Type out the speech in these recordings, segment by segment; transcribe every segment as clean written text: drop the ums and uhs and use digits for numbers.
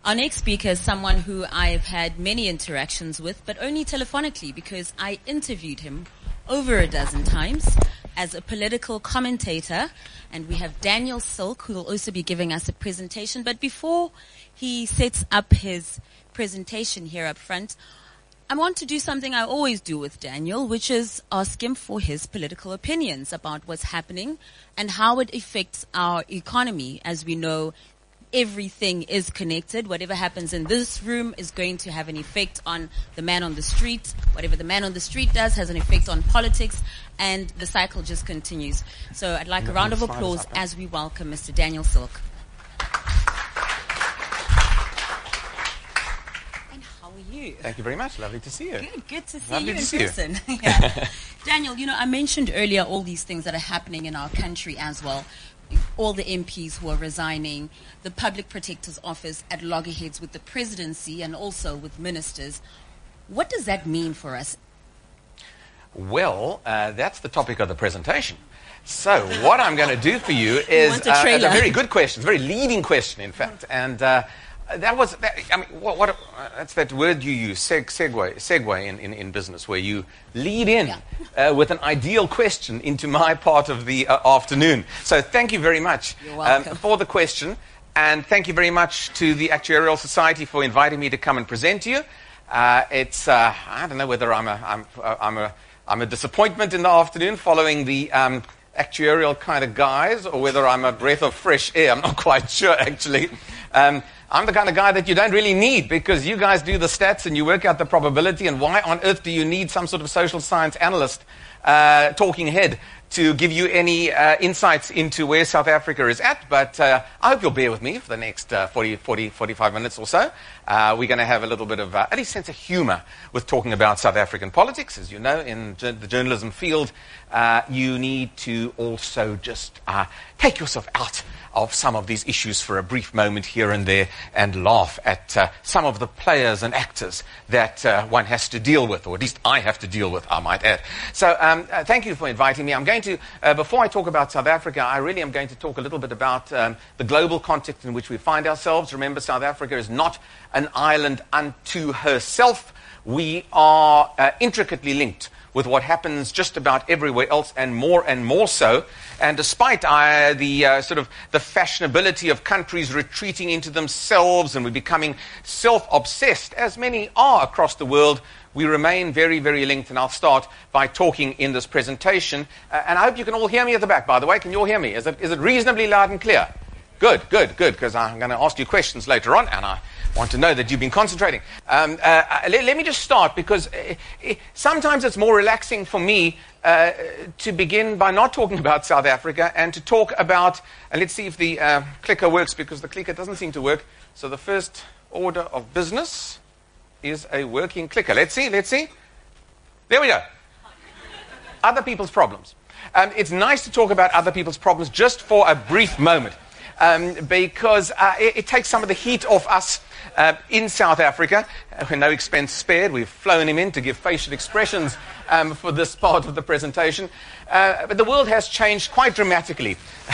Our next speaker is someone who I've had many interactions with, but only telephonically, because I interviewed him over a dozen times as a political commentator. And we have Daniel Silk, who will also be giving us a presentation. But before he sets up his presentation here up front, I want to do something I always do with Daniel, which is ask him for his political opinions about what's happening and how it affects our economy. As we know, everything is connected. Whatever happens in this room is going to have an effect on the man on the street. Whatever the man on the street does has an effect on politics, and the cycle just continues. So I'd like a round of applause as we welcome Mr. Daniel Silk. And how are you? Thank you very much. Lovely to see you. Good to see you in person. Yeah. Daniel, I mentioned earlier all these things that are happening in our country as well. All the MPs who are resigning, the Public Protector's Office at loggerheads with the presidency and also with ministers. What does that mean for us? Well, that's the topic of the presentation. So what I'm going to do for you is a very good question, a very leading question, in fact. And that's that word you use, segue in business, where you lead in with an ideal question into my part of the afternoon. So thank you very much for the question, and thank you very much to the Actuarial Society for inviting me to come and present to you. I don't know whether I'm a disappointment in the afternoon following the actuarial kind of guys, or whether I'm a breath of fresh air. I'm not quite sure, actually. I'm the kind of guy that you don't really need, because you guys do the stats and you work out the probability, and why on earth do you need some sort of social science analyst talking head to give you any insights into where South Africa is at? But I hope you'll bear with me for the next 45 minutes or so. We're going to have a little bit of at least sense of humor with talking about South African politics. As you know, in the journalism field, you need to also just take yourself out of some of these issues for a brief moment here and there and laugh at some of the players and actors that one has to deal with, or at least I have to deal with, I might add. So thank you for inviting me. I'm going to, before I talk about South Africa, I really am going to talk a little bit about the global context in which we find ourselves. Remember, South Africa is not an island unto herself. We are intricately linked with what happens just about everywhere else, and more so. And despite the fashionability of countries retreating into themselves and we're becoming self-obsessed, as many are across the world, we remain very, very linked. And I'll start by talking in this presentation. And I hope you can all hear me at the back, by the way. Can you all hear me? Is it reasonably loud and clear? Good, because I'm going to ask you questions later on, and I want to know that you've been concentrating. Let me just start, because sometimes it's more relaxing for me to begin by not talking about South Africa and to talk about, and let's see if the clicker works, because the clicker doesn't seem to work. So the first order of business is a working clicker. Let's see. There we go. Other people's problems. It's nice to talk about other people's problems just for a brief moment. Because it takes some of the heat off us in South Africa. No expense spared. We've flown him in to give facial expressions for this part of the presentation. But the world has changed quite dramatically.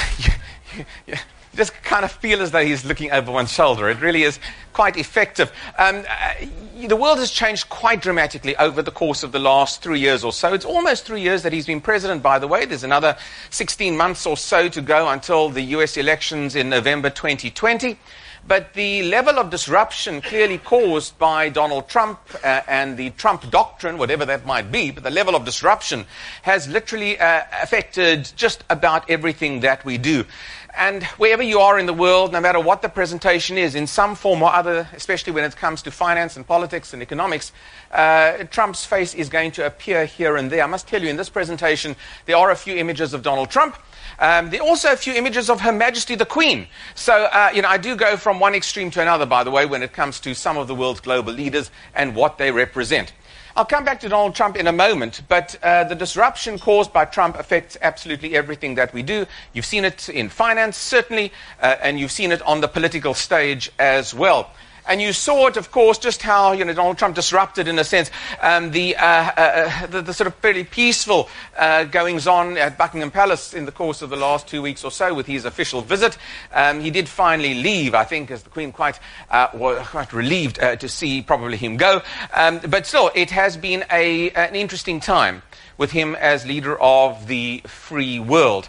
You just kind of feel as though he's looking over one's shoulder. It really is quite effective. The world has changed quite dramatically over the course of the last 3 years or so. It's almost 3 years that he's been president, by the way. There's another 16 months or so to go until the US elections in November 2020. But the level of disruption clearly caused by Donald Trump and the Trump doctrine, whatever that might be, but the level of disruption has literally affected just about everything that we do. And wherever you are in the world, no matter what the presentation is, in some form or other, especially when it comes to finance and politics and economics, Trump's face is going to appear here and there. I must tell you, in this presentation, there are a few images of Donald Trump. There are also a few images of Her Majesty the Queen. So, I do go from one extreme to another, by the way, when it comes to some of the world's global leaders and what they represent. I'll come back to Donald Trump in a moment, but the disruption caused by Trump affects absolutely everything that we do. You've seen it in finance, certainly, and you've seen it on the political stage as well. And you saw it, of course, just how Donald Trump disrupted, in a sense, the sort of fairly peaceful goings-on at Buckingham Palace in the course of the last 2 weeks or so with his official visit. He did finally leave, I think, as the Queen quite relieved to see probably him go. But still, it has been an interesting time with him as leader of the free world.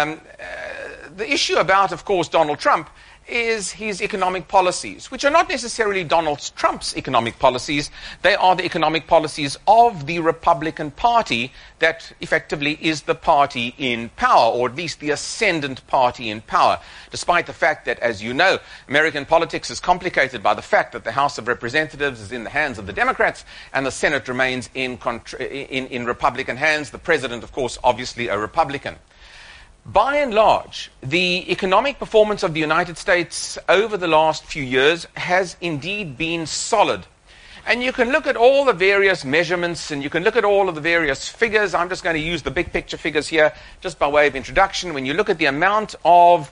The issue about, of course, Donald Trump is his economic policies, which are not necessarily Donald Trump's economic policies. They are the economic policies of the Republican Party that effectively is the party in power, or at least the ascendant party in power, despite the fact that, as you know, American politics is complicated by the fact that the House of Representatives is in the hands of the Democrats and the Senate remains in Republican hands. The president, of course, obviously a Republican. By and large, the economic performance of the United States over the last few years has indeed been solid. And you can look at all the various measurements and you can look at all of the various figures. I'm just going to use the big picture figures here just by way of introduction. When you look at the amount of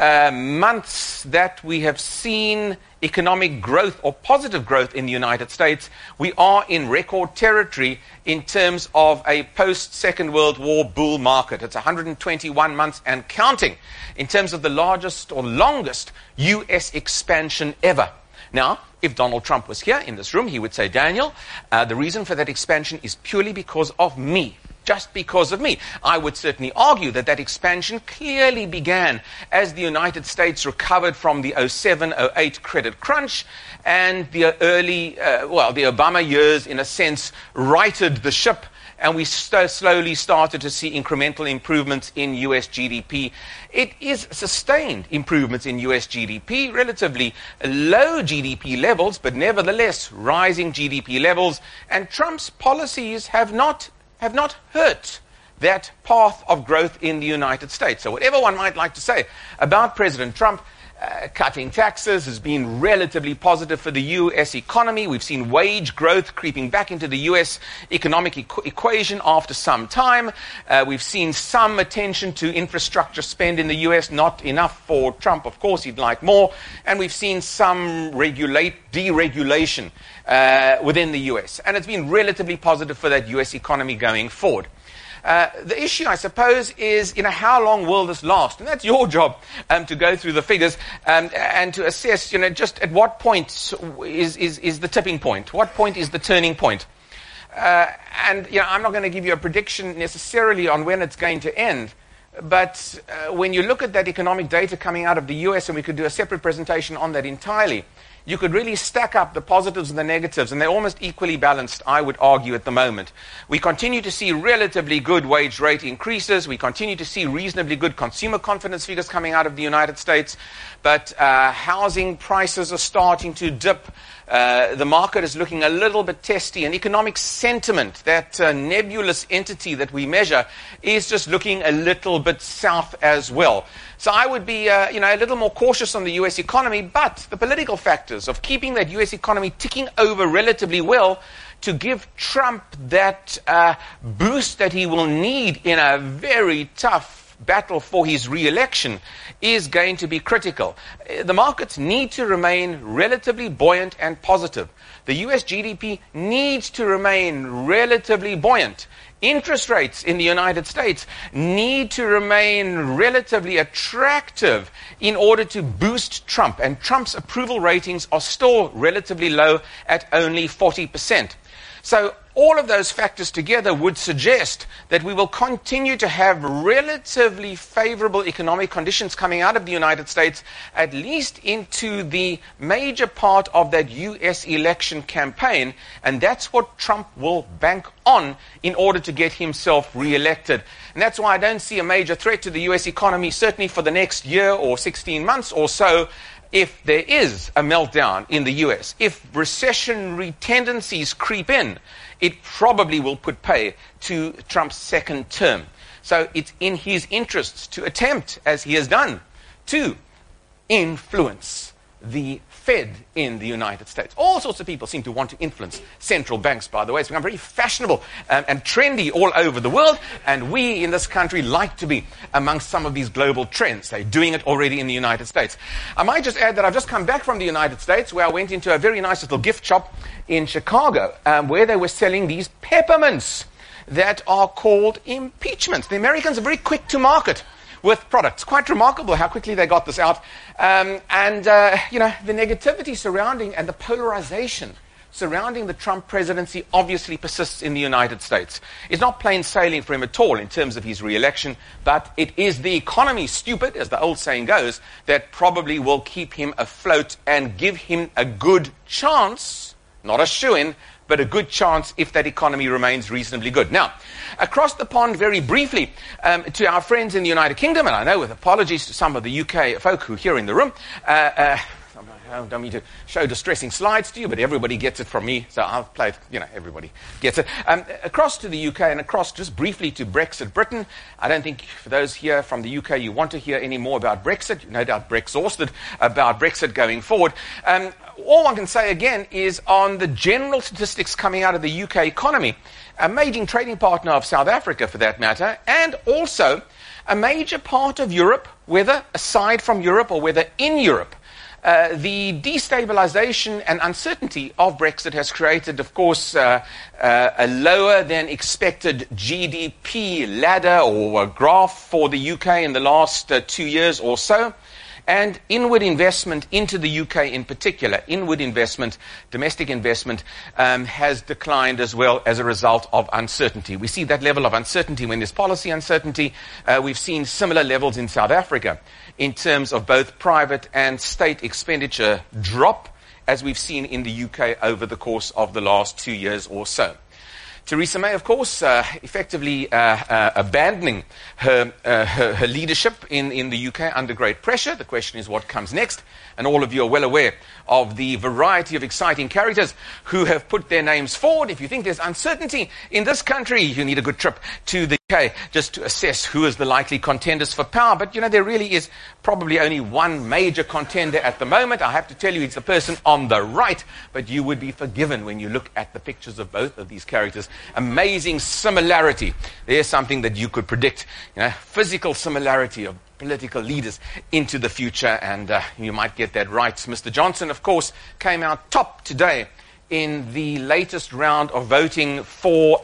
months that we have seen economic growth or positive growth in the United States, we are in record territory in terms of a post-Second World War bull market. It's 121 months and counting in terms of the largest or longest U.S. expansion ever. Now, if Donald Trump was here in this room, he would say, Daniel, the reason for that expansion is purely because of me. Just because of me. I would certainly argue that that expansion clearly began as the United States recovered from the 07-08 credit crunch and the early, the Obama years, in a sense, righted the ship, and we slowly started to see incremental improvements in U.S. GDP. It is sustained improvements in U.S. GDP, relatively low GDP levels, but nevertheless rising GDP levels, and Trump's policies have not hurt that path of growth in the United States. So whatever one might like to say about President Trump, cutting taxes has been relatively positive for the U.S. economy. We've seen wage growth creeping back into the U.S. economic equation after some time. We've seen some attention to infrastructure spend in the U.S., not enough for Trump, of course, he'd like more. And we've seen some deregulation within the U.S. And it's been relatively positive for that U.S. economy going forward. The issue, I suppose, is, how long will this last? And that's your job to go through the figures and to assess, just at what point is the tipping point? What point is the turning point? I'm not going to give you a prediction necessarily on when it's going to end. But when you look at that economic data coming out of the U.S., and we could do a separate presentation on that entirely, you could really stack up the positives and the negatives, and they're almost equally balanced, I would argue, at the moment. We continue to see relatively good wage rate increases. We continue to see reasonably good consumer confidence figures coming out of the United States. But housing prices are starting to dip. The market is looking a little bit testy, and economic sentiment, that nebulous entity that we measure, is just looking a little bit south as well. So I would be a little more cautious on the U.S. economy, but the political factors of keeping that U.S. economy ticking over relatively well to give Trump that boost that he will need in a very tough battle for his re-election is going to be critical. The markets need to remain relatively buoyant and positive. The U.S. GDP needs to remain relatively buoyant. Interest rates in the United States need to remain relatively attractive in order to boost Trump. And Trump's approval ratings are still relatively low at only 40%. So all of those factors together would suggest that we will continue to have relatively favorable economic conditions coming out of the United States, at least into the major part of that U.S. election campaign. And that's what Trump will bank on in order to get himself re-elected. And that's why I don't see a major threat to the U.S. economy, certainly for the next year or 16 months or so. If there is a meltdown in the U.S., if recessionary tendencies creep in, it probably will put pay to Trump's second term. So it's in his interests to attempt, as he has done, to influence the Fed in the United States. All sorts of people seem to want to influence central banks, by the way. It's become very fashionable and trendy all over the world, and we in this country like to be amongst some of these global trends. They're doing it already in the United States. I might just add that I've just come back from the United States, where I went into a very nice little gift shop in Chicago, where they were selling these peppermints that are called impeachments. The Americans are very quick to market with products. Quite remarkable how quickly they got this out. The negativity surrounding and the polarization surrounding the Trump presidency obviously persists in the United States. It's not plain sailing for him at all in terms of his re-election, but it is the economy, stupid, as the old saying goes, that probably will keep him afloat and give him a good chance, not a shoo-in, but a good chance if that economy remains reasonably good. Now, across the pond, very briefly, to our friends in the United Kingdom, and I know with apologies to some of the UK folk who are here in the room, I don't mean to show distressing slides to you, but everybody gets it from me, so I'll play it, everybody gets it. Across to the UK and across just briefly to Brexit Britain. I don't think for those here from the UK you want to hear any more about Brexit. You're no doubt exhausted about Brexit going forward. All one can say again is on the general statistics coming out of the UK economy, a major trading partner of South Africa for that matter, and also a major part of Europe, whether aside from Europe or whether in Europe. The destabilization and uncertainty of Brexit has created, of course, a lower than expected GDP ladder or graph for the UK in the last 2 years or so. And inward investment into the UK in particular, inward investment, domestic investment, has declined as well as a result of uncertainty. We see that level of uncertainty when there's policy uncertainty. We've seen similar levels in South Africa in terms of both private and state expenditure drop, as we've seen in the UK over the course of the last 2 years or so. Theresa May, of course, effectively abandoning her leadership in the UK under great pressure. The question is what comes next. And all of you are well aware of the variety of exciting characters who have put their names forward. If you think there's uncertainty in this country, you need a good trip to the UK just to assess who is the likely contenders for power. But, there really is probably only one major contender at the moment. I have to tell you, it's the person on the right. But you would be forgiven when you look at the pictures of both of these characters. Amazing similarity. There's something that you could predict. Physical similarity of political leaders into the future, and you might get that right. Mr. Johnson, of course, came out top today in the latest round of voting for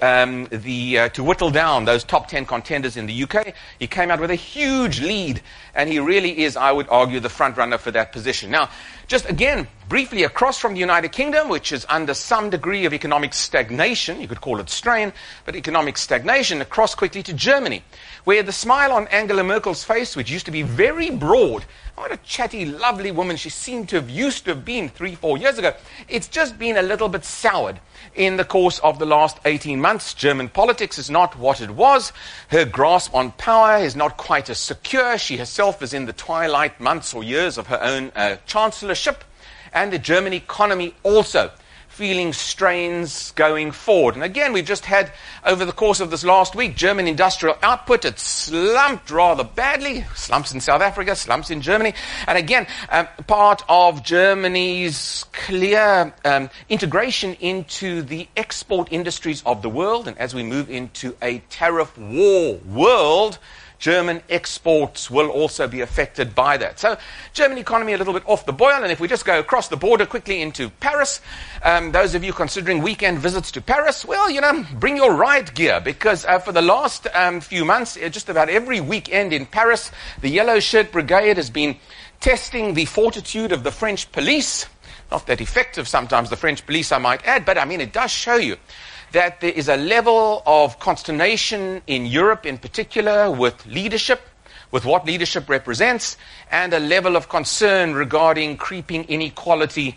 to whittle down those top 10 contenders in the UK. He came out with a huge lead, and he really is, I would argue, the front runner for that position. Now, just again, briefly across from the United Kingdom, which is under some degree of economic stagnation, you could call it strain, but economic stagnation, across quickly to Germany, where the smile on Angela Merkel's face, which used to be very broad, what a chatty, lovely woman she used to have been 3-4 years ago, it's just been a little bit soured in the course of the last 18 months. German politics is not what it was. Her grasp on power is not quite as secure. She herself is in the twilight months or years of her own chancellorship. And the German economy also feeling strains going forward. And again, we've just had, over the course of this last week, German industrial output. It slumped rather badly. Slumps in South Africa, slumps in Germany. And again, part of Germany's clear integration into the export industries of the world. And as we move into a tariff war world, German exports will also be affected by that. So, German economy a little bit off the boil, and if we just go across the border quickly into Paris, those of you considering weekend visits to Paris, well, bring your riot gear, because for the last few months, just about every weekend in Paris, the Yellow Shirt Brigade has been testing the fortitude of the French police. Not that effective sometimes, the French police, I might add, but it does show you that there is a level of consternation in Europe in particular with leadership, with what leadership represents, and a level of concern regarding creeping inequality.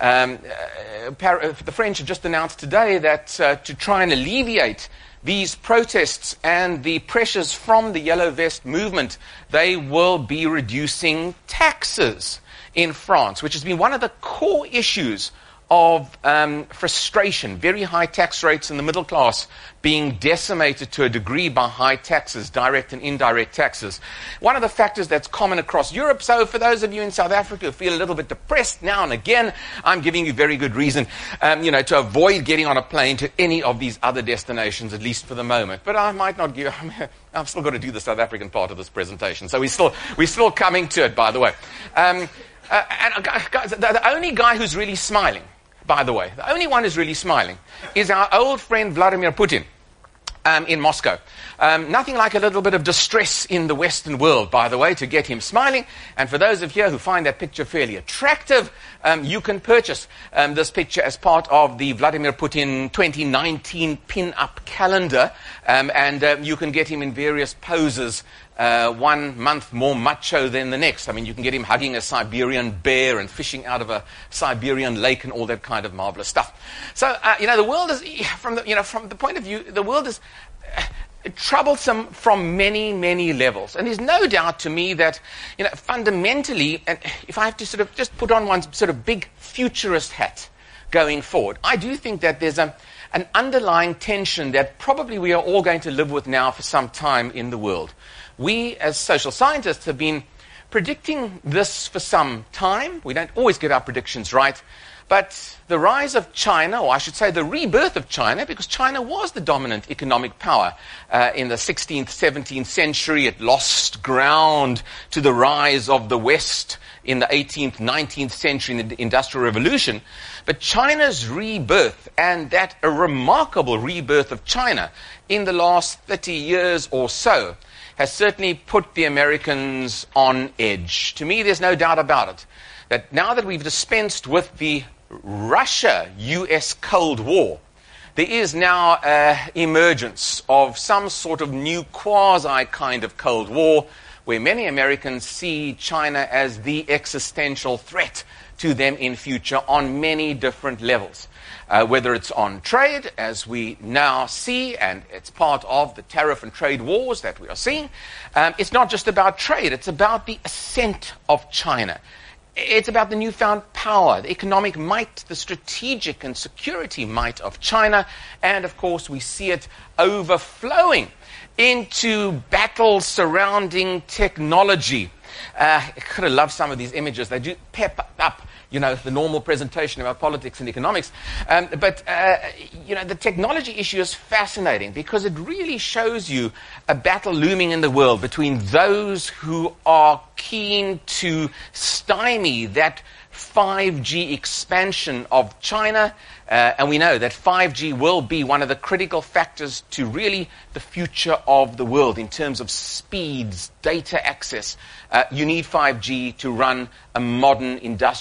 The French have just announced today that to try and alleviate these protests and the pressures from the Yellow Vest movement, they will be reducing taxes in France, which has been one of the core issues of frustration, very high tax rates in the middle class being decimated to a degree by high taxes, direct and indirect taxes. One of the factors that's common across Europe, so for those of you in South Africa who feel a little bit depressed now and again, I'm giving you very good reason to avoid getting on a plane to any of these other destinations, at least for the moment. But I might not give... I've still got to do the South African part of this presentation, so we're still coming to it, by the way. And guys, the only guy who's really smiling, by the way, the only one who's really smiling is our old friend Vladimir Putin in Moscow. Nothing like a little bit of distress in the Western world, by the way, to get him smiling. And for those of you who find that picture fairly attractive, you can purchase this picture as part of the Vladimir Putin 2019 pin-up calendar. And you can get him in various poses, 1 month more macho than the next. I mean, you can get him hugging a Siberian bear and fishing out of a Siberian lake and all that kind of marvelous stuff. So, the world is, from the point of view, the world is troublesome from many, many levels. And there's no doubt to me that, fundamentally, and if I have to sort of just put on one sort of big futurist hat going forward, I do think that there's an underlying tension that probably we are all going to live with now for some time in the world. We, as social scientists, have been predicting this for some time. We don't always get our predictions right. But the rise of China, or I should say the rebirth of China, because China was the dominant economic power in the 16th, 17th century. It lost ground to the rise of the West in the 18th, 19th century in the Industrial Revolution. But China's rebirth, and that a remarkable rebirth of China in the last 30 years or so, has certainly put the Americans on edge. To me, there's no doubt about it, that now that we've dispensed with the Russia-US Cold War, there is now emergence of some sort of new quasi kind of Cold War, where many Americans see China as the existential threat to them in future on many different levels. Whether it's on trade, as we now see, and it's part of the tariff and trade wars that we are seeing. It's not just about trade, it's about the ascent of China. It's about the newfound power, the economic might, the strategic and security might of China. And, of course, we see it overflowing into battles surrounding technology. I could have loved some of these images. They do pep up, the normal presentation about politics and economics. But the technology issue is fascinating because it really shows you a battle looming in the world between those who are keen to stymie that 5G expansion of China. And we know that 5G will be one of the critical factors to really the future of the world in terms of speeds, data access. You need 5G to run a modern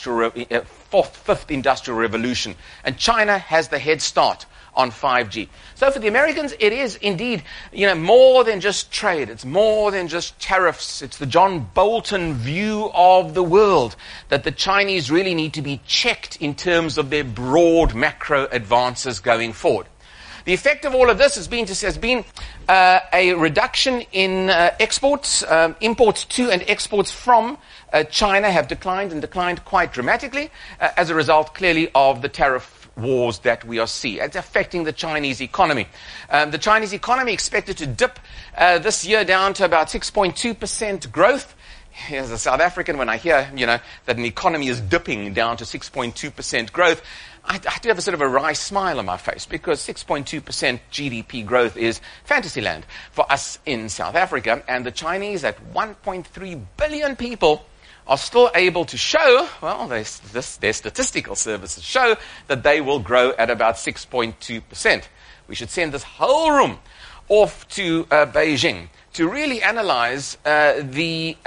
fifth industrial revolution. And China has the head start on 5G. So for the Americans, it is indeed, more than just trade. It's more than just tariffs. It's the John Bolton view of the world that the Chinese really need to be checked in terms of their broad macro advances going forward. The effect of all of this has been a reduction in exports. Imports to and exports from China have declined quite dramatically as a result, clearly, of the tariff wars that we are seeing. It's affecting the Chinese economy. The Chinese economy expected to dip this year down to about 6.2% growth. As a South African, when I hear, that an economy is dipping down to 6.2% growth, I do have a sort of a wry smile on my face because 6.2% GDP growth is fantasy land for us in South Africa. And the Chinese, at 1.3 billion people, are still able to show, their statistical services show that they will grow at about 6.2%. We should send this whole room off to Beijing to really analyze the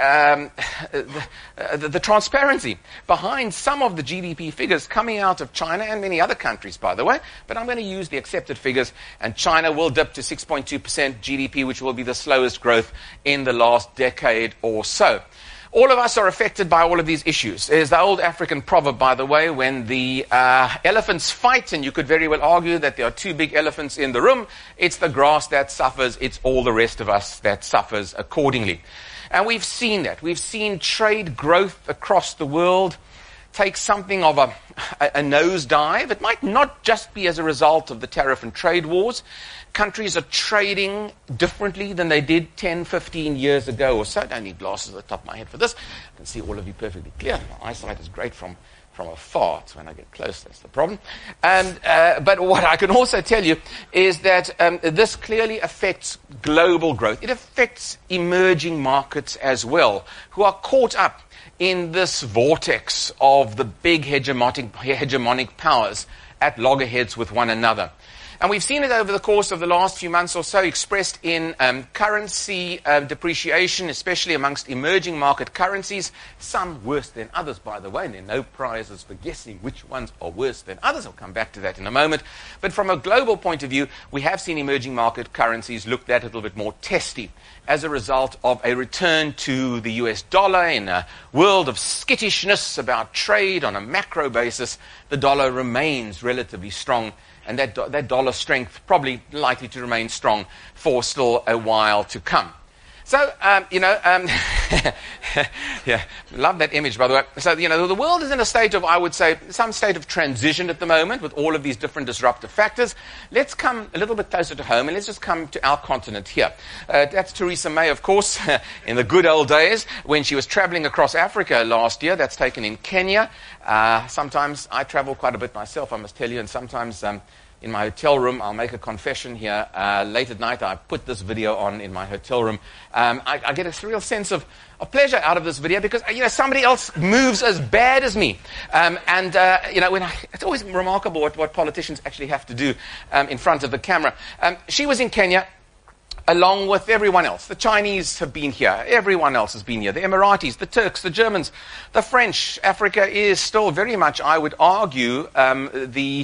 transparency behind some of the GDP figures coming out of China and many other countries, by the way. But I'm going to use the accepted figures, and China will dip to 6.2% GDP, which will be the slowest growth in the last decade or so. All of us are affected by all of these issues. There's the old African proverb, by the way, when the elephants fight, and you could very well argue that there are two big elephants in the room, it's the grass that suffers, it's all the rest of us that suffers accordingly. And we've seen that. We've seen trade growth across the world take something of a nosedive. It might not just be as a result of the tariff and trade wars. Countries are trading differently than they did 10, 15 years ago or so. I don't need glasses at the top of my head for this. I can see all of you perfectly clear. My eyesight is great from afar. It's when I get close that's the problem. But what I can also tell you is that this clearly affects global growth. It affects emerging markets as well, who are caught up in this vortex of the big hegemonic powers at loggerheads with one another. And we've seen it over the course of the last few months or so, expressed in currency depreciation, especially amongst emerging market currencies, some worse than others, by the way, and there are no prizes for guessing which ones are worse than others. I'll come back to that in a moment. But from a global point of view, we have seen emerging market currencies looked at a little bit more testy as a result of a return to the US dollar in a world of skittishness about trade on a macro basis. The dollar remains relatively strong. And that dollar strength probably likely to remain strong for still a while to come. So, yeah, love that image, by the way. So, the world is in a state of, I would say, some state of transition at the moment with all of these different disruptive factors. Let's come a little bit closer to home and let's just come to our continent here. That's Theresa May, of course, in the good old days when she was traveling across Africa last year. That's taken in Kenya. Sometimes I travel quite a bit myself, I must tell you, and sometimes in my hotel room, I'll make a confession here. Late at night, I put this video on in my hotel room. I get a real sense of pleasure out of this video because, somebody else moves as bad as me. It's always remarkable what politicians actually have to do in front of the camera. She was in Kenya along with everyone else. The Chinese have been here. Everyone else has been here. The Emiratis, the Turks, the Germans, the French. Africa is still very much, I would argue, the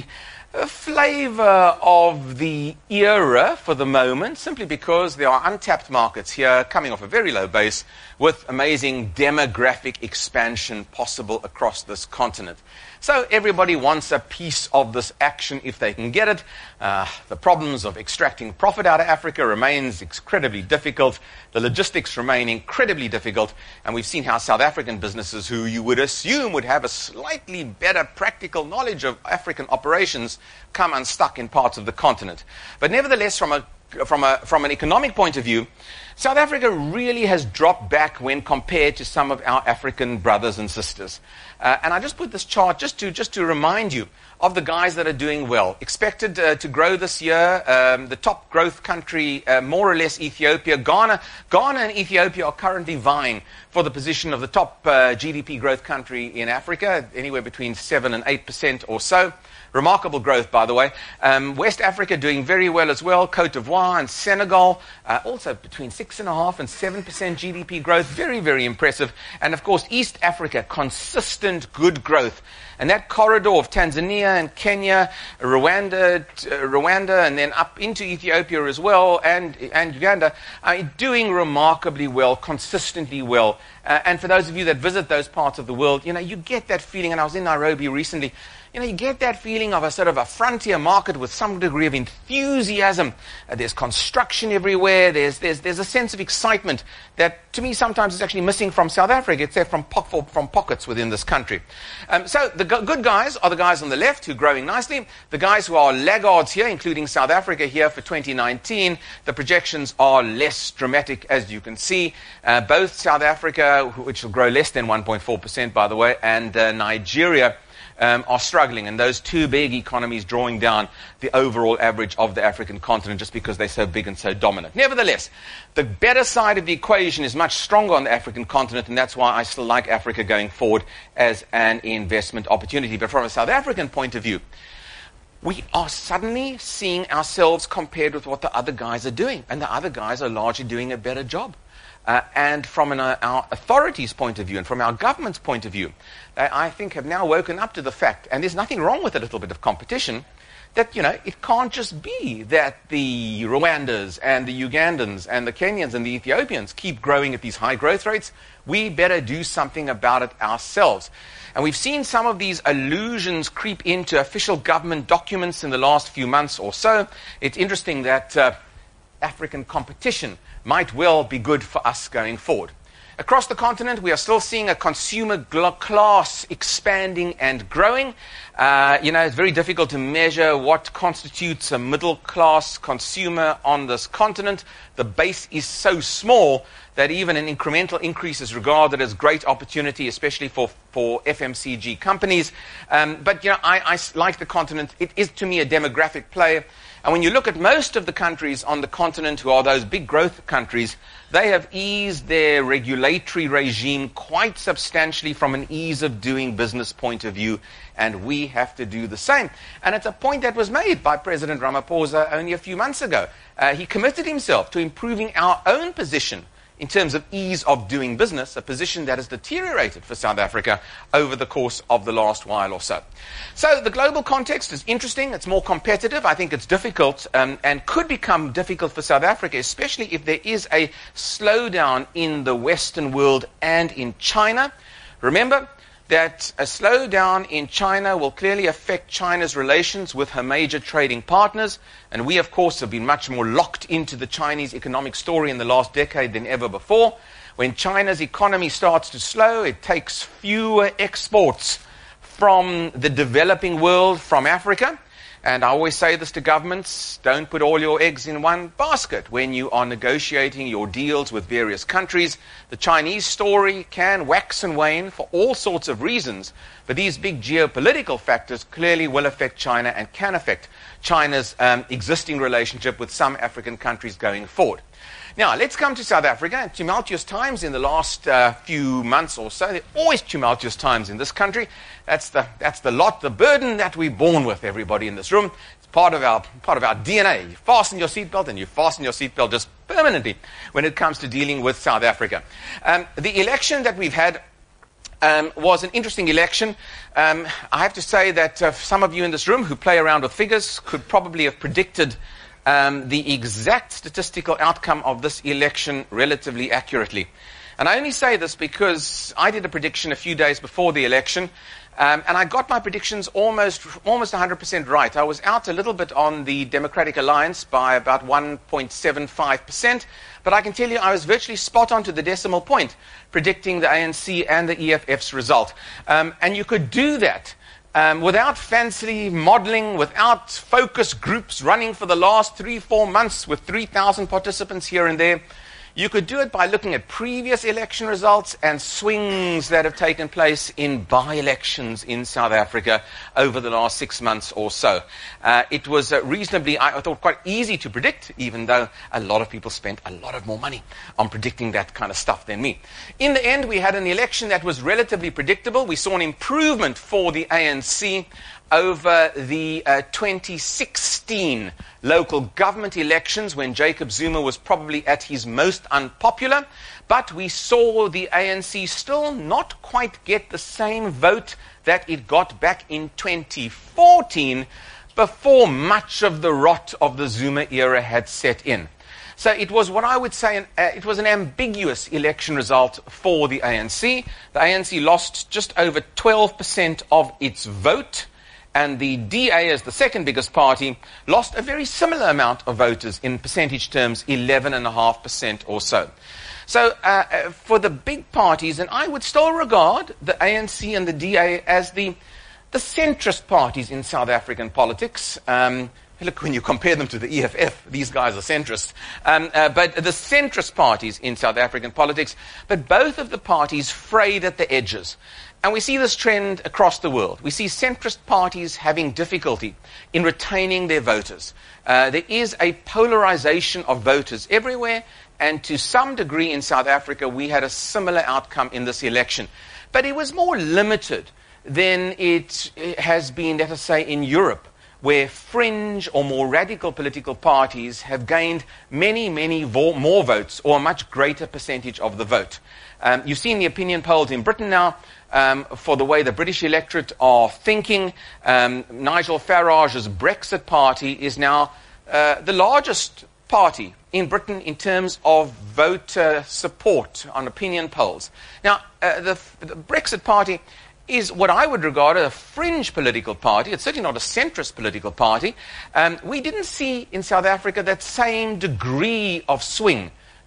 flavor of the era for the moment, simply because there are untapped markets here coming off a very low base with amazing demographic expansion possible across this continent. So everybody wants a piece of this action if they can get it. The problems of extracting profit out of Africa remains incredibly difficult. The logistics remain incredibly difficult. And we've seen how South African businesses, who you would assume would have a slightly better practical knowledge of African operations, come unstuck in parts of the continent. But nevertheless, from an economic point of view, South Africa really has dropped back when compared to some of our African brothers and sisters. And I just put this chart just to remind you of the guys that are doing well. Expected to grow this year. The top growth country, more or less Ethiopia. Ghana and Ethiopia are currently vying for the position of the top GDP growth country in Africa, anywhere between 7 and 8% or so. Remarkable growth, by the way. West Africa doing very well as well. Cote d'Ivoire and Senegal, also between 6.5% and 7% GDP growth. Very, very impressive. And of course, East Africa, consistent good growth. And that corridor of Tanzania and Kenya, Rwanda, and then up into Ethiopia as well, and Uganda, doing remarkably well, consistently well. And for those of you that visit those parts of the world, you get that feeling. And I was in Nairobi recently. You get that feeling of a sort of a frontier market with some degree of enthusiasm. There's construction everywhere. There's a sense of excitement that, to me, sometimes is actually missing from South Africa, except from pockets within this country. So the good guys are the guys on the left who are growing nicely. The guys who are laggards here, including South Africa here for 2019, the projections are less dramatic, as you can see. Both South Africa, which will grow less than 1.4%, by the way, and Nigeria, are struggling, and those two big economies drawing down the overall average of the African continent just because they're so big and so dominant. Nevertheless, the better side of the equation is much stronger on the African continent, and that's why I still like Africa going forward as an investment opportunity. But from a South African point of view, we are suddenly seeing ourselves compared with what the other guys are doing, and the other guys are largely doing a better job. And from our authorities' point of view and from our government's point of view, they, I think, have now woken up to the fact, and there's nothing wrong with a little bit of competition, that, it can't just be that the Rwandans and the Ugandans and the Kenyans and the Ethiopians keep growing at these high growth rates. We better do something about it ourselves. And we've seen some of these allusions creep into official government documents in the last few months or so. It's interesting that African competition might well be good for us going forward. Across the continent, we are still seeing a consumer class expanding and growing. It's very difficult to measure what constitutes a middle-class consumer on this continent. The base is so small that even an incremental increase is regarded as great opportunity, especially for FMCG companies. But I like the continent. It is, to me, a demographic play. And when you look at most of the countries on the continent who are those big growth countries, they have eased their regulatory regime quite substantially from an ease of doing business point of view, and we have to do the same. And it's a point that was made by President Ramaphosa only a few months ago. He committed himself to improving our own position in terms of ease of doing business, a position that has deteriorated for South Africa over the course of the last while or so. So the global context is interesting. It's more competitive. I think it's difficult and could become difficult for South Africa, especially if there is a slowdown in the Western world and in China. Remember that a slowdown in China will clearly affect China's relations with her major trading partners. And we, of course, have been much more locked into the Chinese economic story in the last decade than ever before. When China's economy starts to slow, it takes fewer exports from the developing world, from Africa. And I always say this to governments, don't put all your eggs in one basket when you are negotiating your deals with various countries. The Chinese story can wax and wane for all sorts of reasons, but these big geopolitical factors clearly will affect China and can affect China's existing relationship with some African countries going forward. Now, let's come to South Africa. Tumultuous times in the last few months or so. There are always tumultuous times in this country. That's the lot, the burden that we're born with, everybody in this room. It's part of our DNA. You fasten your seatbelt, and you fasten your seatbelt just permanently when it comes to dealing with South Africa. The election that we've had was an interesting election. I have to say that some of you in this room who play around with figures could probably have predicted the exact statistical outcome of this election relatively accurately. And I only say this because I did a prediction a few days before the election, and I got my predictions almost 100% right. I was out a little bit on the Democratic Alliance by about 1.75%, but I can tell you I was virtually spot on to the decimal point predicting the ANC and the EFF's result. And you could do that without fancy modeling, without focus groups running for the last 3-4 months with 3,000 participants here and there. You could do it by looking at previous election results and swings that have taken place in by-elections in South Africa over the last 6 months or so. It was reasonably, I thought, quite easy to predict, even though a lot of people spent a lot of more money on predicting that kind of stuff than me. In the end, we had an election that was relatively predictable. We saw an improvement for the ANC over the 2016 local government elections when Jacob Zuma was probably at his most unpopular. But we saw the ANC still not quite get the same vote that it got back in 2014 before much of the rot of the Zuma era had set in. So it was what I would say, it was an ambiguous election result for the ANC. The ANC lost just over 12% of its vote. And the DA, as the second biggest party, lost a very similar amount of voters in percentage terms, 11.5% or so. So for the big parties, and I would still regard the ANC and the DA as the centrist parties in South African politics. Look, when you compare them to the EFF, these guys are centrist. But the centrist parties in South African politics, but both of the parties frayed at the edges. And we see this trend across the world. We see centrist parties having difficulty in retaining their voters. There is a polarization of voters everywhere, and to some degree in South Africa, we had a similar outcome in this election. But it was more limited than it has been, let us say, in Europe, where fringe or more radical political parties have gained many more votes, or a much greater percentage of the vote. You've seen the opinion polls in Britain now, for the way the British electorate are thinking. Nigel Farage's Brexit party is now the largest party in Britain in terms of voter support on opinion polls. Now, the Brexit party is what I would regard as a fringe political party. It's certainly not a centrist political party. We didn't see in South Africa that same degree of swing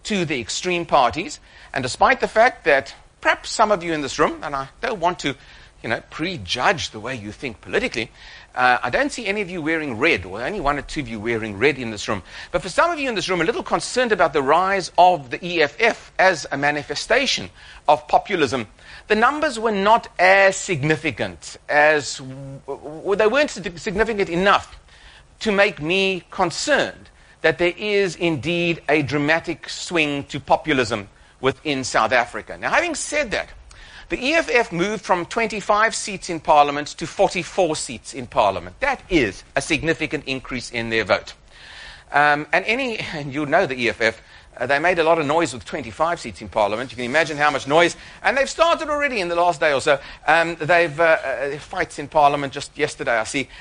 to the extreme parties. And despite the fact that perhaps some of you in this room, and I don't want to, prejudge the way you think politically, I don't see any of you wearing red, or only one or two of you wearing red in this room. But for some of you in this room, a little concerned about the rise of the EFF as a manifestation of populism, the numbers were not as significant as, they weren't significant enough to make me concerned that there is indeed a dramatic swing to populism within South Africa. Now, having said that, the EFF moved from 25 seats in Parliament to 44 seats in Parliament. That is a significant increase in their vote. And you know the EFF, they made a lot of noise with 25 seats in Parliament. You can imagine how much noise. And they've started already in the last day or so. They've fights in Parliament just yesterday, I see.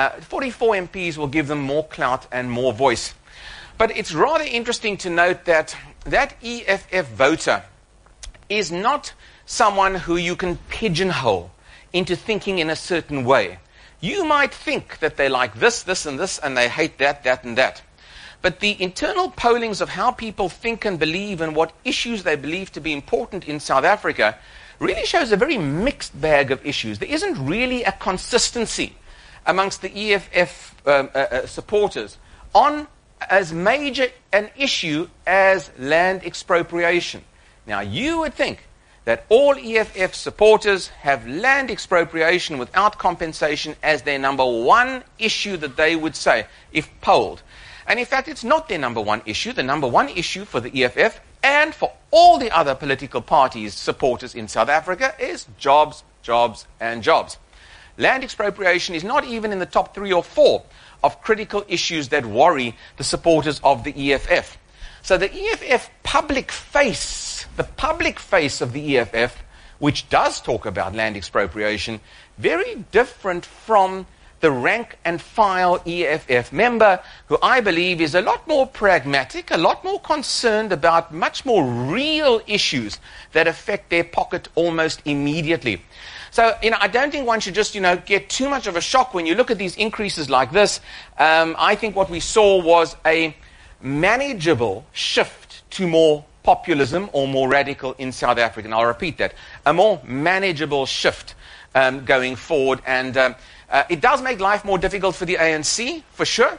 44 MPs will give them more clout and more voice. But it's rather interesting to note that that EFF voter is not someone who you can pigeonhole into thinking in a certain way. You might think that they like this, this, and this, and they hate that, that, and that. But the internal pollings of how people think and believe and what issues they believe to be important in South Africa really shows a very mixed bag of issues. There isn't really a consistency amongst the EFF supporters on as major an issue as land expropriation. Now, you would think that all EFF supporters have land expropriation without compensation as their number one issue that they would say, if polled. And in fact, it's not their number one issue. The number one issue for the EFF and for all the other political parties' supporters in South Africa is jobs, jobs, and jobs. Land expropriation is not even in the top 3 or 4 of critical issues that worry the supporters of the EFF. So the EFF public face, the public face of the EFF, which does talk about land expropriation, very different from the rank and file EFF member, who I believe is a lot more pragmatic, a lot more concerned about much more real issues that affect their pocket almost immediately. So, I don't think one should just, get too much of a shock when you look at these increases like this. I think what we saw was a manageable shift to more populism or more radical in South Africa. And I'll repeat that. A more manageable shift going forward. And it does make life more difficult for the ANC, for sure.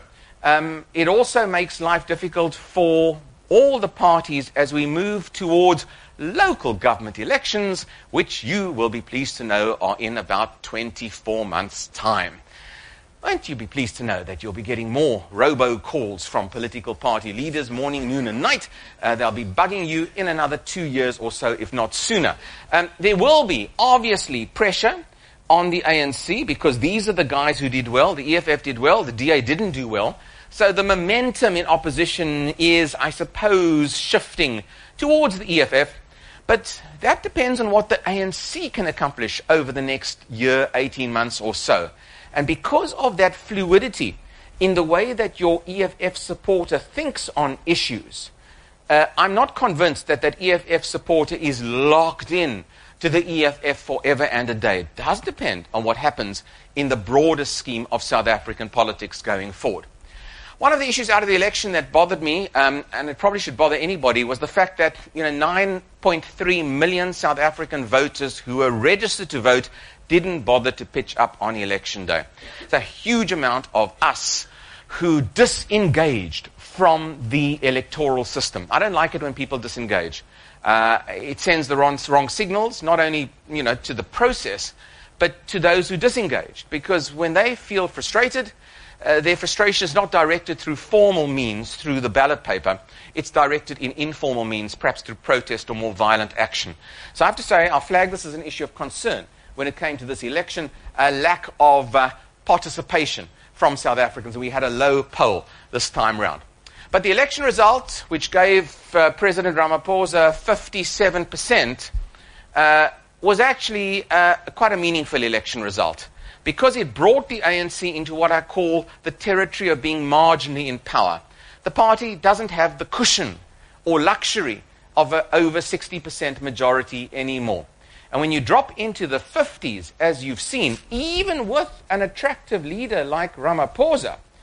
It also makes life difficult for all the parties as we move towards local government elections, which you will be pleased to know are in about 24 months' time. Won't you be pleased to know that you'll be getting more robo-calls from political party leaders morning, noon, and night? They'll be bugging you in another 2 years or so, if not sooner. There will be, obviously, pressure on the ANC because these are the guys who did well. The EFF did well. The DA didn't do well. So the momentum in opposition is, I suppose, shifting towards the EFF. But that depends on what the ANC can accomplish over the next year, 18 months or so. And because of that fluidity in the way that your EFF supporter thinks on issues, I'm not convinced that that EFF supporter is locked in to the EFF forever and a day. It does depend on what happens in the broader scheme of South African politics going forward. One of the issues out of the election that bothered me, and it probably should bother anybody, was the fact that 9.3 million South African voters who were registered to vote didn't bother to pitch up on election day. It's a huge amount of us who disengaged from the electoral system. I don't like it when people disengage. It sends the wrong signals, not only to the process, but to those who disengage. Because when they feel frustrated, their frustration is not directed through formal means, through the ballot paper. It's directed in informal means, perhaps through protest or more violent action. So I have to say, I'll flag this as an issue of concern when it came to this election, a lack of participation from South Africans. We had a low poll this time round. But the election result, which gave President Ramaphosa 57%, was actually quite a meaningful election result, because it brought the ANC into what I call the territory of being marginally in power. The party doesn't have the cushion or luxury of an over 60% majority anymore. And when you drop into the 50s, as you've seen, even with an attractive leader like Ramaphosa,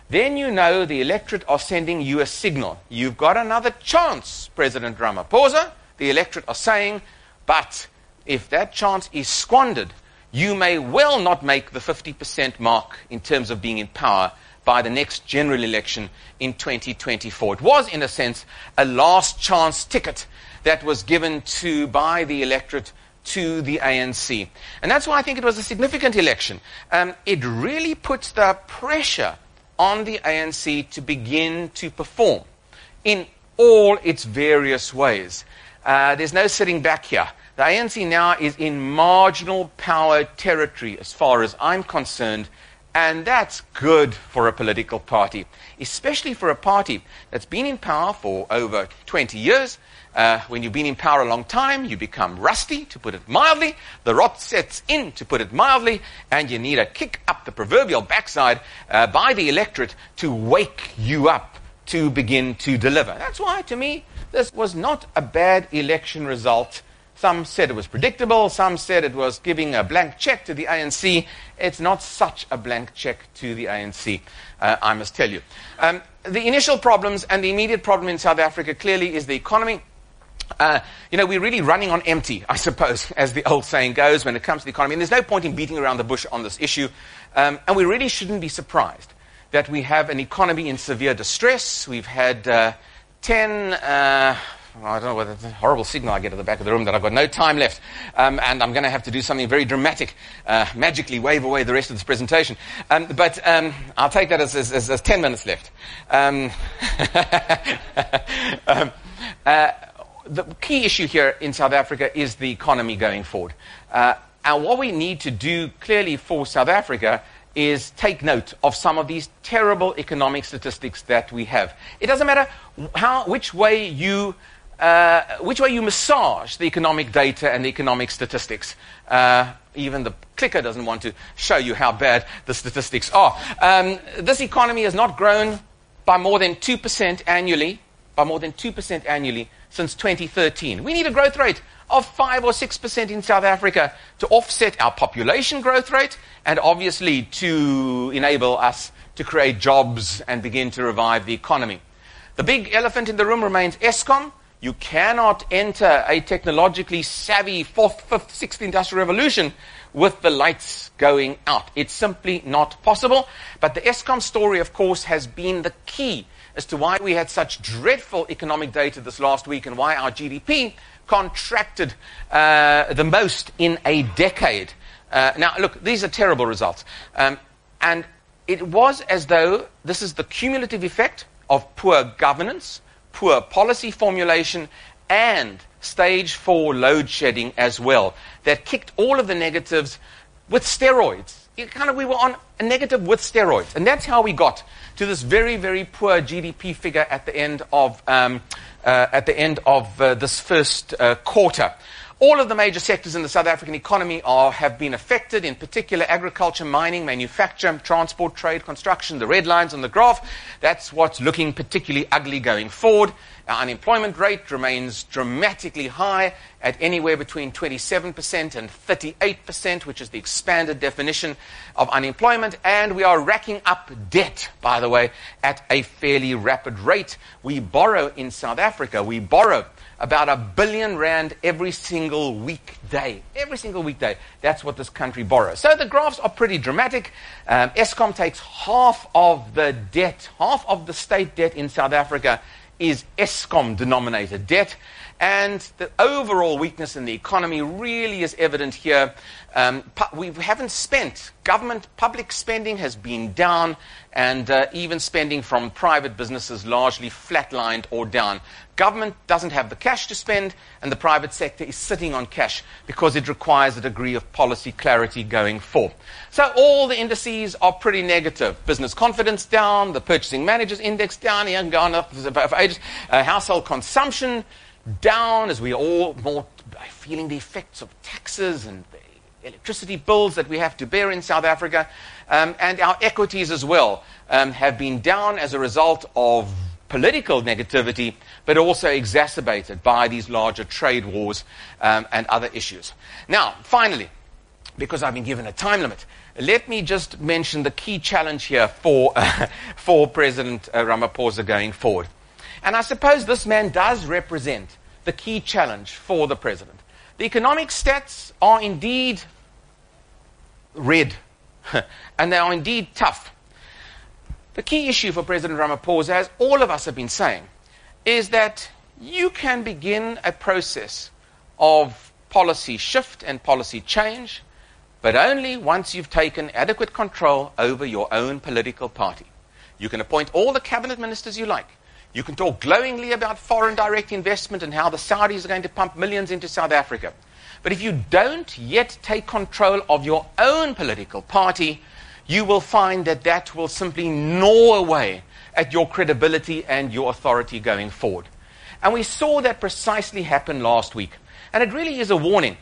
then you know the electorate are sending you a signal. You've got another chance, President Ramaphosa. The electorate are saying, but if that chance is squandered, you may well not make the 50% mark in terms of being in power by the next general election in 2024. It was, in a sense, a last chance ticket that was given by the electorate to the ANC. And that's why I think it was a significant election. It really puts the pressure on the ANC to begin to perform in all its various ways. There's no sitting back here. The ANC now is in marginal power territory as far as I'm concerned, and that's good for a political party, especially for a party that's been in power for over 20 years. When you've been in power a long time, you become rusty, to put it mildly. The rot sets in, to put it mildly, and you need a kick up the proverbial backside by the electorate to wake you up to begin to deliver. That's why, to me, this was not a bad election result. Some said it was predictable. Some said it was giving a blank check to the ANC. It's not such a blank check to the ANC, I must tell you. The initial problems and the immediate problem in South Africa clearly is the economy. We're really running on empty, I suppose, as the old saying goes when it comes to the economy. And there's no point in beating around the bush on this issue. And we really shouldn't be surprised that we have an economy in severe distress. We've had 10... I don't know whether it's a horrible signal I get at the back of the room that I've got no time left, and I'm going to have to do something very dramatic, magically wave away the rest of this presentation. But I'll take that as 10 minutes left. The key issue here in South Africa is the economy going forward. And what we need to do clearly for South Africa is take note of some of these terrible economic statistics that we have. It doesn't matter which way you massage the economic data and the economic statistics. Even the clicker doesn't want to show you how bad the statistics are. This economy has not grown by more than 2% annually, since 2013. We need a growth rate of 5 or 6% in South Africa to offset our population growth rate and obviously to enable us to create jobs and begin to revive the economy. The big elephant in the room remains Eskom. You cannot enter a technologically savvy 4th, 5th, 6th industrial revolution with the lights going out. It's simply not possible. But the Eskom story, of course, has been the key as to why we had such dreadful economic data this last week and why our GDP contracted the most in a decade. Now, look, these are terrible results. And it was as though this is the cumulative effect of poor governance, poor policy formulation, and stage 4 load shedding as well, that kicked all of the negatives with steroids. We were on a negative with steroids. And that's how we got to this very, very poor GDP figure at the end of this first quarter. All of the major sectors in the South African economy have been affected, in particular agriculture, mining, manufacture, transport, trade, construction, the red lines on the graph. That's what's looking particularly ugly going forward. Our unemployment rate remains dramatically high at anywhere between 27% and 38%, which is the expanded definition of unemployment. And we are racking up debt, by the way, at a fairly rapid rate. We borrow in South Africa. We borrow about R1 billion every single weekday. Every single weekday. That's what this country borrows. So the graphs are pretty dramatic. Eskom takes half of the debt, half of the state debt in South Africa is Eskom-denominated debt. And the overall weakness in the economy really is evident here. We haven't spent. Public spending has been down, and even spending from private businesses largely flatlined or down. Government doesn't have the cash to spend, and the private sector is sitting on cash because it requires a degree of policy clarity going forward. So all the indices are pretty negative. Business confidence down, the purchasing managers index down, here and gone up for ages. Household consumption down, as we are all more feeling the effects of taxes and the electricity bills that we have to bear in South Africa. And our equities as well have been down as a result of political negativity, but also exacerbated by these larger trade wars and other issues. Now, finally, because I've been given a time limit, let me just mention the key challenge here for President Ramaphosa going forward. And I suppose this man does represent the key challenge for the president. The economic stats are indeed red, and they are indeed tough. The key issue for President Ramaphosa, as all of us have been saying, is that you can begin a process of policy shift and policy change, but only once you've taken adequate control over your own political party. You can appoint all the cabinet ministers you like. You can talk glowingly about foreign direct investment and how the Saudis are going to pump millions into South Africa. But if you don't yet take control of your own political party, you will find that that will simply gnaw away at your credibility and your authority going forward. And we saw that precisely happen last week. And it really is a warning.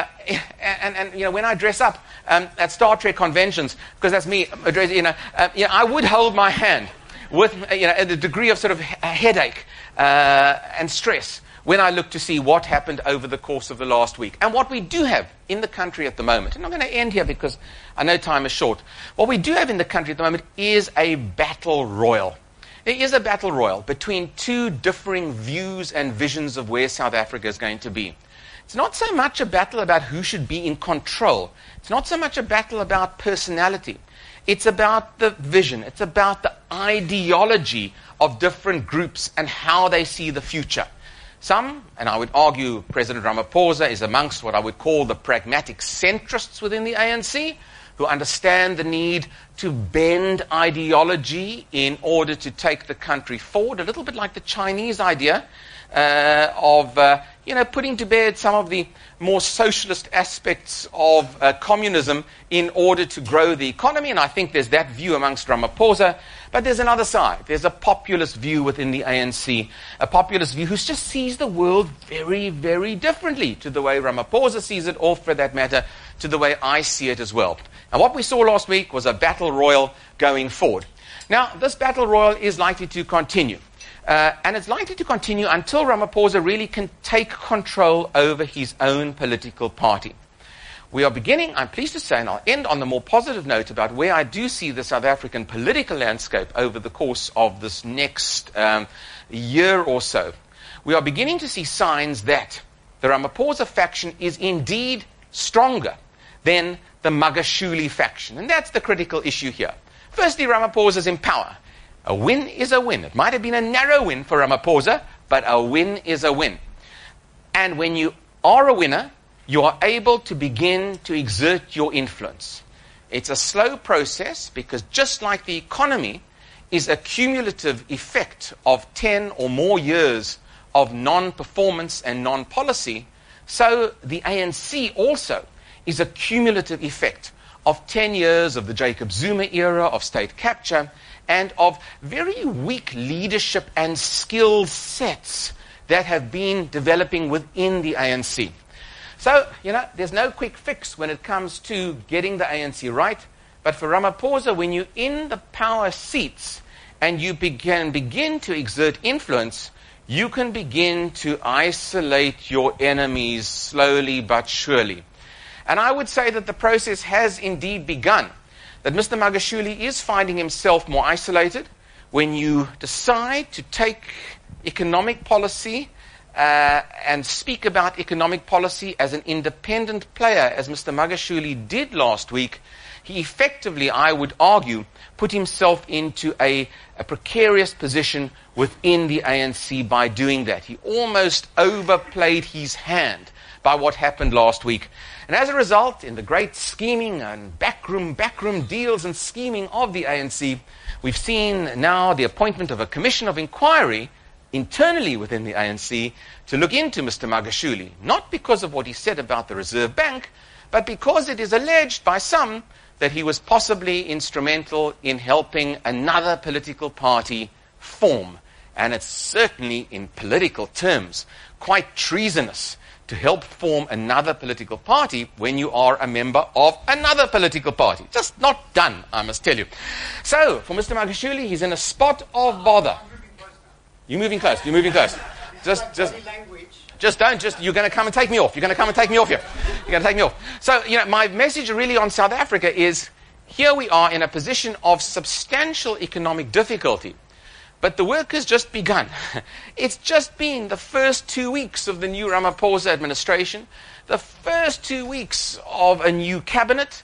And you know, when I dress up at Star Trek conventions, because that's me, I would hold my hand with a degree of sort of headache and stress when I look to see what happened over the course of the last week. And what we do have in the country at the moment, and I'm going to end here because I know time is short, what we do have in the country at the moment is a battle royal. There is a battle royal between two differing views and visions of where South Africa is going to be. It's not so much a battle about who should be in control. It's not so much a battle about personality. It's about the vision. It's about the ideology of different groups and how they see the future. Some, and I would argue President Ramaphosa is amongst what I would call the pragmatic centrists within the ANC, who understand the need to bend ideology in order to take the country forward, a little bit like the Chinese idea of putting to bed some of the more socialist aspects of communism in order to grow the economy. And I think there's that view amongst Ramaphosa. But there's another side. There's a populist view within the ANC, a populist view who just sees the world very, very differently to the way Ramaphosa sees it, or for that matter, to the way I see it as well. And what we saw last week was a battle royal going forward. Now, this battle royal is likely to continue. And it's likely to continue until Ramaphosa really can take control over his own political party. We are beginning, I'm pleased to say, and I'll end on the more positive note about where I do see the South African political landscape over the course of this next year or so. We are beginning to see signs that the Ramaphosa faction is indeed stronger than the Magashule faction. And that's the critical issue here. Firstly, Ramaphosa is in power. A win is a win. It might have been a narrow win for Ramaphosa, but a win is a win. And when you are a winner, you are able to begin to exert your influence. It's a slow process because just like the economy is a cumulative effect of 10 or more years of non-performance and non-policy, so the ANC also is a cumulative effect of 10 years of the Jacob Zuma era of state capture and of very weak leadership and skill sets that have been developing within the ANC. So, there's no quick fix when it comes to getting the ANC right. But for Ramaphosa, when you're in the power seats and you begin to exert influence, you can begin to isolate your enemies slowly but surely. And I would say that the process has indeed begun. That Mr. Magashule is finding himself more isolated. When you decide to take economic policy and speak about economic policy as an independent player, as Mr. Magashule did last week, he effectively, I would argue, put himself into a precarious position within the ANC by doing that. He almost overplayed his hand by what happened last week. And as a result, in the great scheming and backroom deals and scheming of the ANC, we've seen now the appointment of a commission of inquiry internally within the ANC to look into Mr. Magashule, not because of what he said about the Reserve Bank, but because it is alleged by some that he was possibly instrumental in helping another political party form. And it's certainly, in political terms, quite treasonous to help form another political party when you are a member of another political party. Just not done, I must tell you. So, for Mr. Magashule, he's in a spot of bother. You're moving close. You're moving close. Just don't. You're going to come and take me off. You're going to come and take me off here. You're going to take me off. So, my message really on South Africa is here we are in a position of substantial economic difficulty. But the work has just begun. It's just been the first 2 weeks of the new Ramaphosa administration, the first 2 weeks of a new cabinet,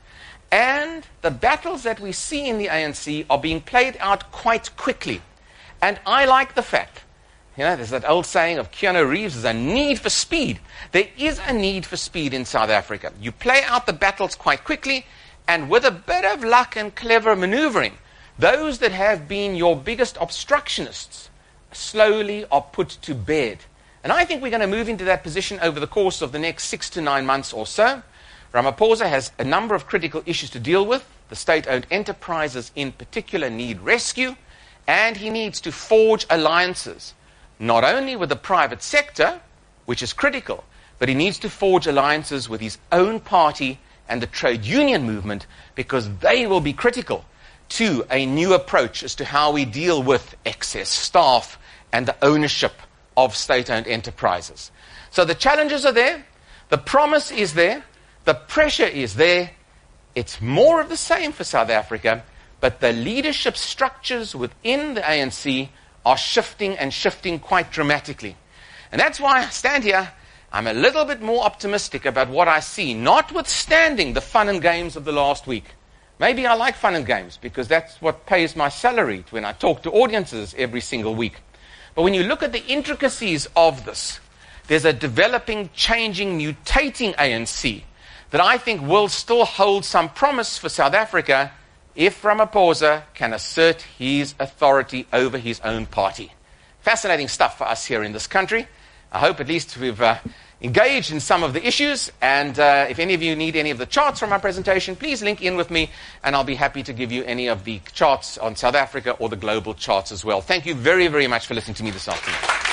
and the battles that we see in the ANC are being played out quite quickly. And I like the fact, there's that old saying of Keanu Reeves, there's a need for speed. There is a need for speed in South Africa. You play out the battles quite quickly, and with a bit of luck and clever maneuvering, those that have been your biggest obstructionists slowly are put to bed. And I think we're going to move into that position over the course of the next 6 to 9 months or so. Ramaphosa has a number of critical issues to deal with. The state-owned enterprises in particular need rescue, and he needs to forge alliances, not only with the private sector, which is critical, but he needs to forge alliances with his own party and the trade union movement, because they will be critical to a new approach as to how we deal with excess staff and the ownership of state-owned enterprises. So the challenges are there, the promise is there, the pressure is there. It's more of the same for South Africa, but the leadership structures within the ANC are shifting and shifting quite dramatically. And that's why I stand here. I'm a little bit more optimistic about what I see, notwithstanding the fun and games of the last week. Maybe I like fun and games because that's what pays my salary when I talk to audiences every single week. But when you look at the intricacies of this, there's a developing, changing, mutating ANC that I think will still hold some promise for South Africa if Ramaphosa can assert his authority over his own party. Fascinating stuff for us here in this country. I hope at least we've engaged in some of the issues, and if any of you need any of the charts from my presentation, please link in with me, and I'll be happy to give you any of the charts on South Africa or the global charts as well. Thank you very, very much for listening to me this afternoon.